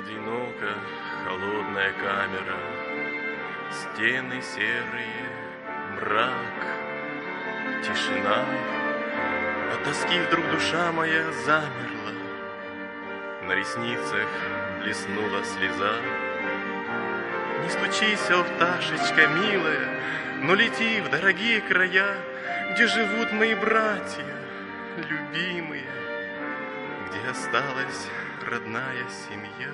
Одинока, холодная камера, стены серые, мрак, тишина. От тоски вдруг душа моя замерла, на ресницах блеснула слеза. Не стучись, о, пташечка милая, но лети в дорогие края, где живут мои братья, любимые, где осталась родная семья.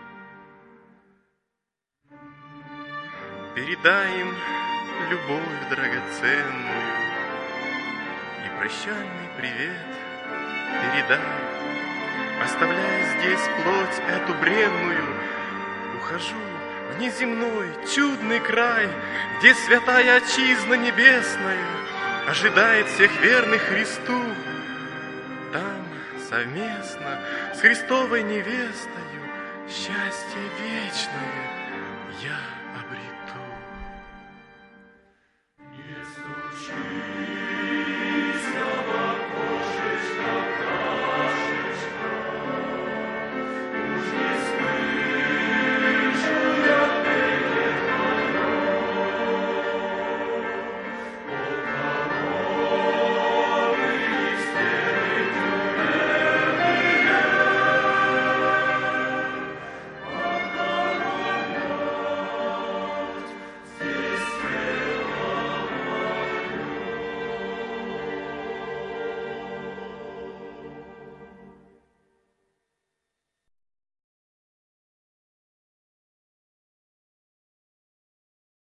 Передай им любовь драгоценную и прощальный привет передай, оставляя здесь плоть эту бренную. Ухожу в неземной чудный край, где святая отчизна небесная ожидает всех верных Христу. Там совместно с Христовой невестою счастье вечное я обрету.